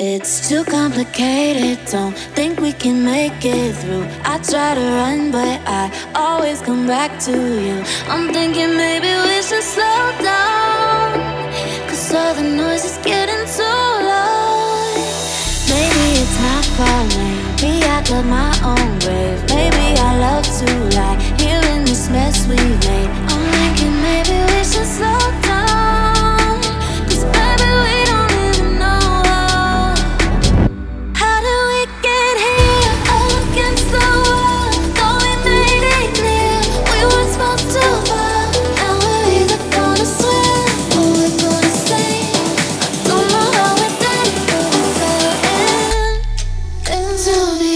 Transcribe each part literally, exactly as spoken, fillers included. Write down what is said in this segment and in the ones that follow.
It's too complicated, don't think we can make it through. I try to run, but I always come back to you. I'm thinking maybe we should slow down, cause all the noise is getting too loud. Maybe it's my fault, maybe I dug my own grave. Maybe I love to lie here in this mess we made. I'm thinking maybe we should slow down, cause baby we don't even know how. How did we get here, all against the wall? Thought we made it clear we weren't supposed to fall. Now we're either gonna swim or we're gonna sink. I don't know how we did it, but we fell in into the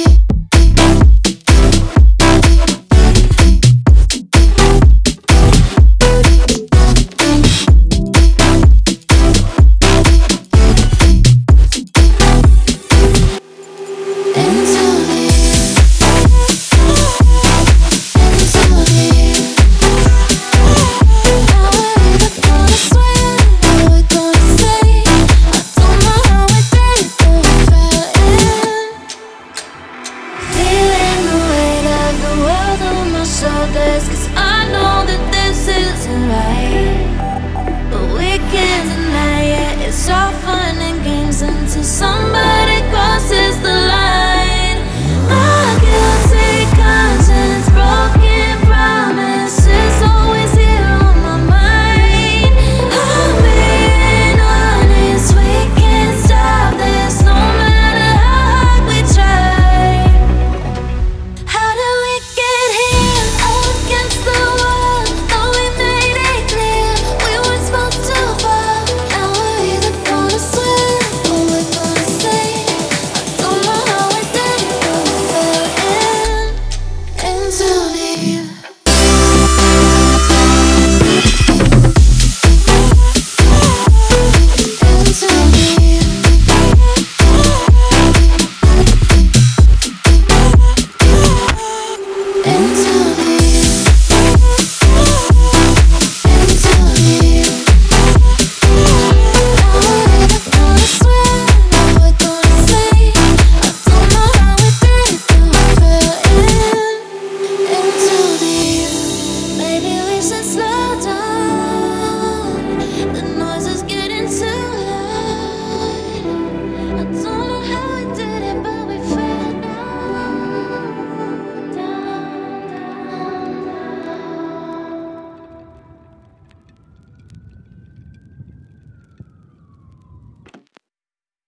shoulders, cause I know that this isn't right. But we can't deny it, it's all fun and games until somebody